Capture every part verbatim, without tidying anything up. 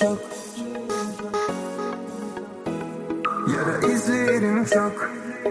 çok, yara izlerim çok,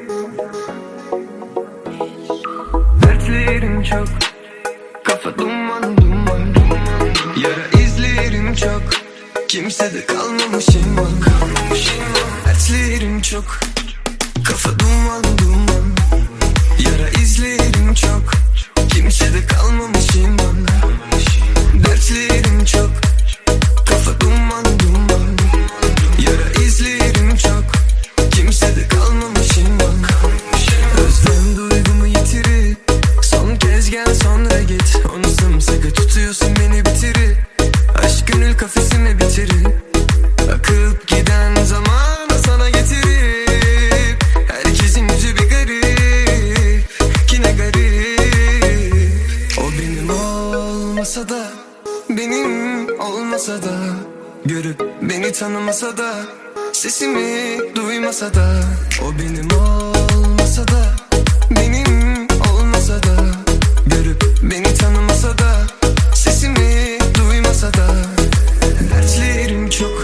dertlerim çok, kafa duman duman. Yara izlerim çok, kimsede kalmamışım bak. Dertlerim çok, kafa duman duman. Yara izlerim çok, kimsede kalmamışım bak. Dertlerim çok, kafa duman duman. Yara izlerim çok, kimsede kalmamışım bak. Özlem duygumu yitirir, son kez gel sonra git. Onu sımsıkı tutuyorsun beni bitirir. Aşk gönül kafesime bitirir. Akıp giden zamanı sana getirip. Herkesin yüzü bir garip, ki ne garip. O benim olmasa da, benim olmasa da, görüp beni tanımasa da, sesimi duymasa da. O benim olmasa da, benim olmasa da, görüp beni tanımasa da, sesimi duymasa da. Dertlerim çok,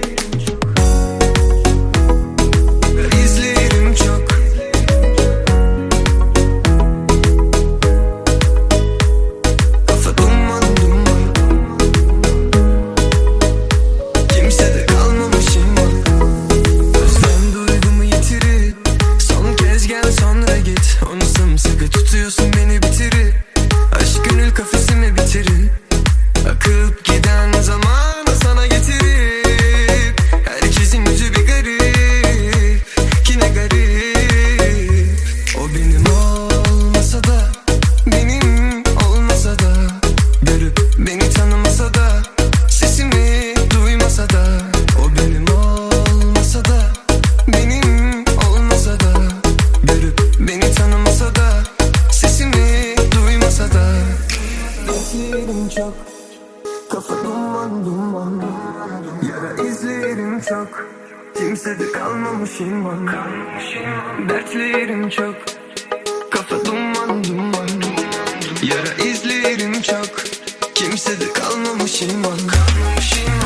izlerim çok, kafa duman duman. Kimsede kalmamışım bak. Özlem duygumu yitirir, son kez gel sonra git. Onu sımsıkı tutuyorsun beni bitirir. Aşk gönül kafesime bitirir. Akıp giden zamanı sana getirip. Herkesin yüzü bir garip, ki ne garip. O benim olmasa da, benim olmasa da, görüp beni tanımasa da, sesimi duymasa da. O benim olmasa da, benim olmasa da, görüp beni tanımasa da, sesimi duymasa da. Dertlerim çok, kafa duman duman. Yara izlerim çok, kimsede kalmamışım bak. Dertlerim çok, kafa duman duman. Yara izlerim çok, kimsede kalmamışım bak.